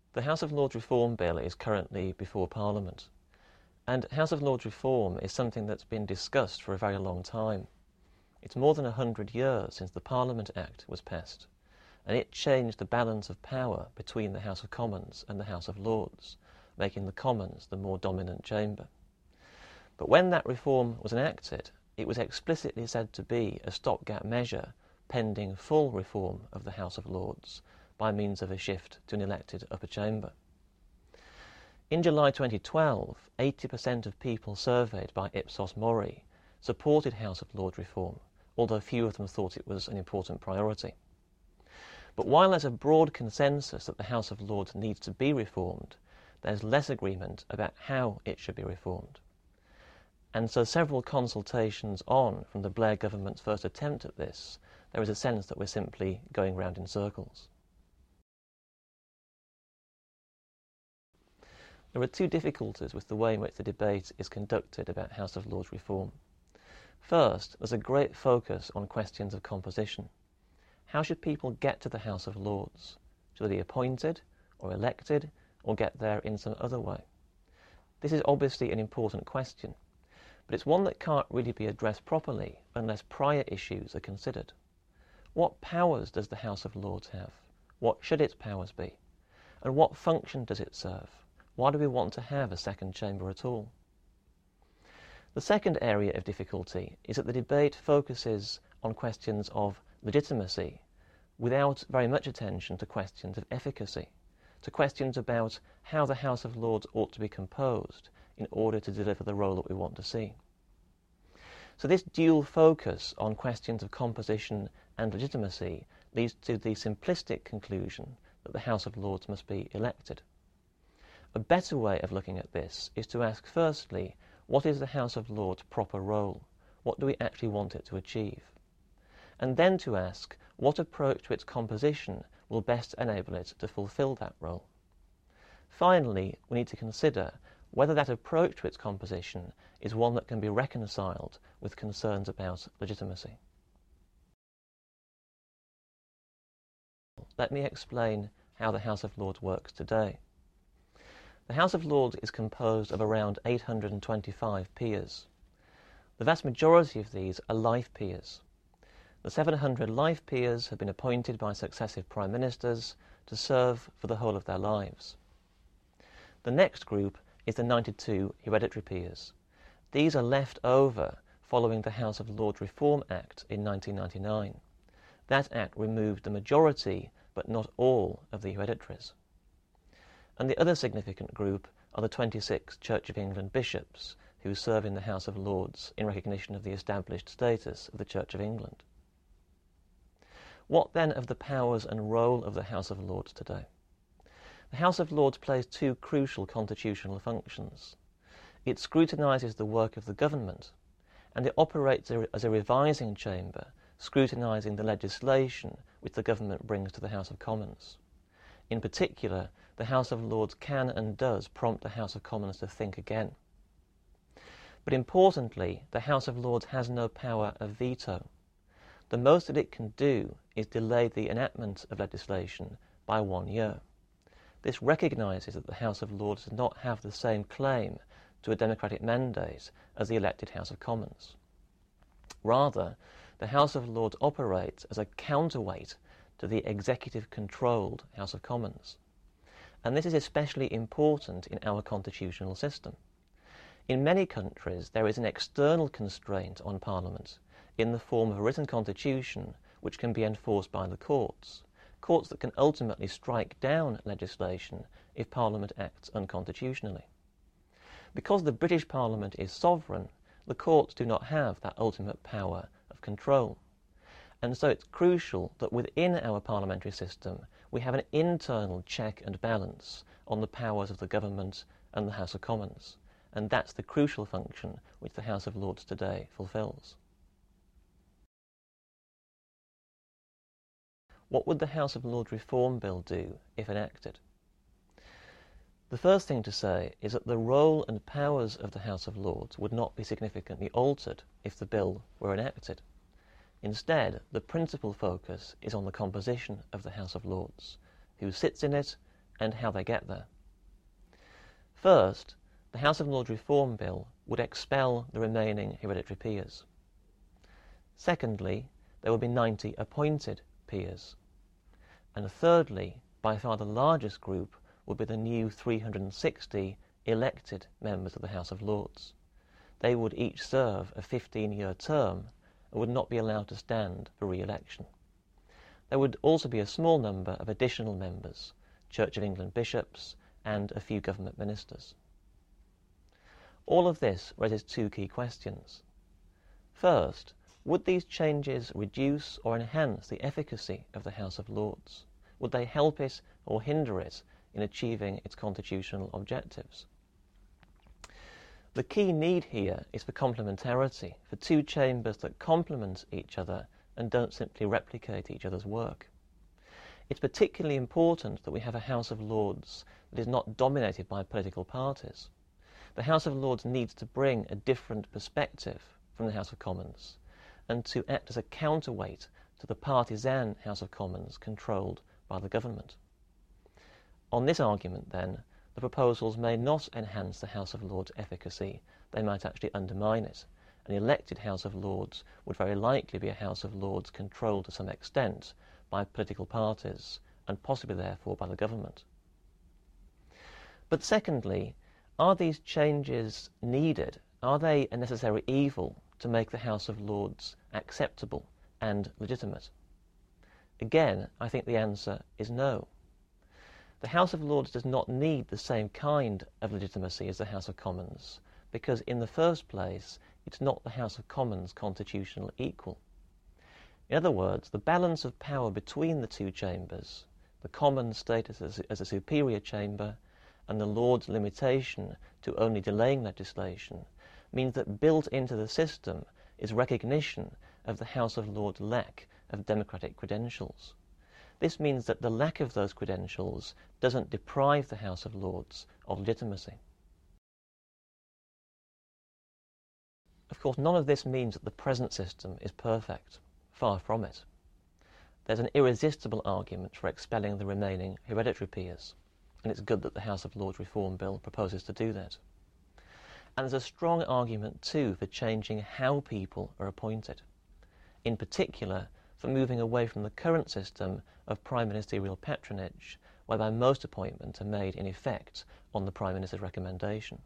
The House of Lords Reform Bill is currently before Parliament, and House of Lords Reform is something that's been discussed for a very long time. It's more than 100 years since the Parliament Act was passed, and it changed the balance of power between the House of Commons and the House of Lords, making the Commons the more dominant chamber. But when that reform was enacted, it was explicitly said to be a stopgap measure pending full reform of the House of Lords by means of a shift to an elected upper chamber. In July 2012, 80% of people surveyed by Ipsos Mori supported House of Lords reform, although few of them thought it was an important priority. But while there's a broad consensus that the House of Lords needs to be reformed, there's less agreement about how it should be reformed. And so several consultations on from the Blair government's first attempt at this, there is a sense that we're simply going round in circles. There are two difficulties with the way in which the debate is conducted about House of Lords reform. First, there's a great focus on questions of composition. How should people get to the House of Lords? Should they be appointed, or elected, or get there in some other way? This is obviously an important question, but it's one that can't really be addressed properly unless prior issues are considered. What powers does the House of Lords have? What should its powers be? And what function does it serve? Why do we want to have a second chamber at all? The second area of difficulty is that the debate focuses on questions of legitimacy without very much attention to questions of efficacy, to questions about how the House of Lords ought to be composed in order to deliver the role that we want to see. So this dual focus on questions of composition and legitimacy leads to the simplistic conclusion that the House of Lords must be elected. A better way of looking at this is to ask firstly, what is the House of Lords' proper role? What do we actually want it to achieve? And then to ask, what approach to its composition will best enable it to fulfil that role? Finally, we need to consider whether that approach to its composition is one that can be reconciled with concerns about legitimacy. Let me explain how the House of Lords works today. The House of Lords is composed of around 825 peers. The vast majority of these are life peers. The 700 life peers have been appointed by successive prime ministers to serve for the whole of their lives. The next group is the 92 hereditary peers. These are left over following the House of Lords Reform Act in 1999. That act removed the majority, but not all, of the hereditaries. And the other significant group are the 26 Church of England bishops who serve in the House of Lords in recognition of the established status of the Church of England. What then of the powers and role of the House of Lords today? The House of Lords plays two crucial constitutional functions. It scrutinises the work of the government, and it operates as a revising chamber, scrutinising the legislation which the government brings to the House of Commons. In particular, the House of Lords can and does prompt the House of Commons to think again. But importantly, the House of Lords has no power of veto. The most that it can do is delay the enactment of legislation by 1 year. This recognises that the House of Lords does not have the same claim to a democratic mandate as the elected House of Commons. Rather, the House of Lords operates as a counterweight to the executive-controlled House of Commons. And this is especially important in our constitutional system. In many countries, there is an external constraint on Parliament in the form of a written constitution which can be enforced by the courts that can ultimately strike down legislation if Parliament acts unconstitutionally. Because the British Parliament is sovereign, the courts do not have that ultimate power of control. And so it's crucial that within our parliamentary system we have an internal check and balance on the powers of the government and the House of Commons. And that's the crucial function which the House of Lords today fulfills. What would the House of Lords Reform Bill do if enacted? The first thing to say is that the role and powers of the House of Lords would not be significantly altered if the bill were enacted. Instead, the principal focus is on the composition of the House of Lords, who sits in it, and how they get there. First, the House of Lords Reform Bill would expel the remaining hereditary peers. Secondly, there would be 90 appointed peers. And thirdly, by far the largest group would be the new 360 elected members of the House of Lords. They would each serve a 15-year term and would not be allowed to stand for re-election. There would also be a small number of additional members, Church of England bishops and a few government ministers. All of this raises two key questions. First, would these changes reduce or enhance the efficacy of the House of Lords? Would they help it or hinder it in achieving its constitutional objectives? The key need here is for complementarity, for two chambers that complement each other and don't simply replicate each other's work. It's particularly important that we have a House of Lords that is not dominated by political parties. The House of Lords needs to bring a different perspective from the House of Commons and to act as a counterweight to the partisan House of Commons controlled by the government. On this argument, then, the proposals may not enhance the House of Lords' efficacy, they might actually undermine it. An elected House of Lords would very likely be a House of Lords controlled to some extent by political parties and possibly therefore by the government. But secondly, are these changes needed? Are they a necessary evil to make the House of Lords acceptable and legitimate? Again, I think the answer is no. The House of Lords does not need the same kind of legitimacy as the House of Commons, because in the first place, it's not the House of Commons' constitutional equal. In other words, the balance of power between the two chambers, the Commons' status as a superior chamber and the Lords' limitation to only delaying legislation, means that built into the system is recognition of the House of Lords' lack of democratic credentials. This means that the lack of those credentials doesn't deprive the House of Lords of legitimacy. Of course, none of this means that the present system is perfect. Far from it. There's an irresistible argument for expelling the remaining hereditary peers, and it's good that the House of Lords Reform Bill proposes to do that. And there's a strong argument too for changing how people are appointed, in particular for moving away from the current system of prime ministerial patronage, whereby most appointments are made in effect on the Prime Minister's recommendation.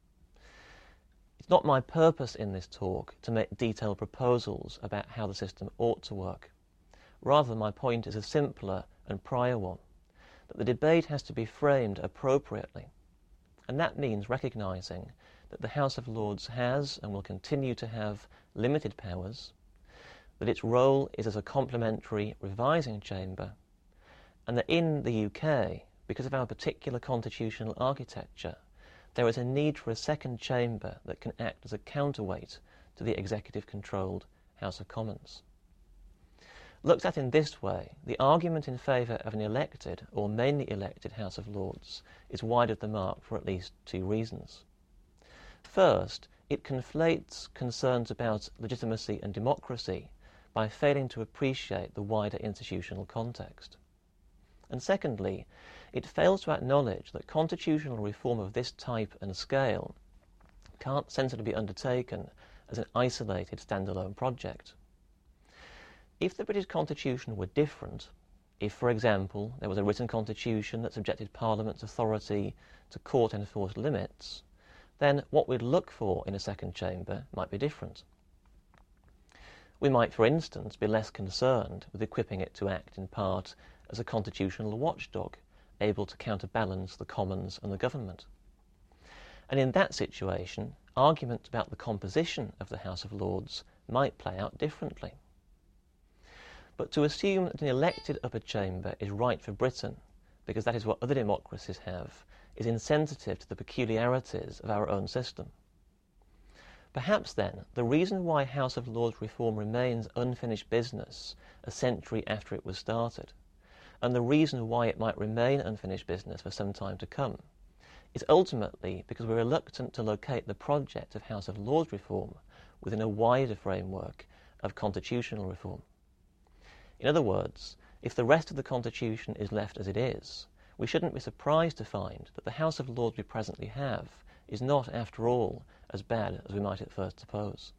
It's not my purpose in this talk to make detailed proposals about how the system ought to work. Rather, my point is a simpler and prior one, that the debate has to be framed appropriately, and that means recognising that the House of Lords has and will continue to have limited powers, that its role is as a complementary revising chamber, and that in the UK, because of our particular constitutional architecture, there is a need for a second chamber that can act as a counterweight to the executive-controlled House of Commons. Looked at in this way, the argument in favour of an elected or mainly elected House of Lords is wide of the mark for at least two reasons. First, it conflates concerns about legitimacy and democracy by failing to appreciate the wider institutional context. And secondly, it fails to acknowledge that constitutional reform of this type and scale can't sensibly be undertaken as an isolated standalone project. If the British Constitution were different, if, for example, there was a written constitution that subjected Parliament's authority to court-enforced limits, then what we'd look for in a second chamber might be different. We might, for instance, be less concerned with equipping it to act in part as a constitutional watchdog, able to counterbalance the Commons and the government. And in that situation, arguments about the composition of the House of Lords might play out differently. But to assume that an elected upper chamber is right for Britain, because that is what other democracies have, is insensitive to the peculiarities of our own system. Perhaps then, the reason why House of Lords reform remains unfinished business a century after it was started, and the reason why it might remain unfinished business for some time to come, is ultimately because we're reluctant to locate the project of House of Lords reform within a wider framework of constitutional reform. In other words, if the rest of the Constitution is left as it is, we shouldn't be surprised to find that the House of Lords we presently have is not, after all, as bad as we might at first suppose.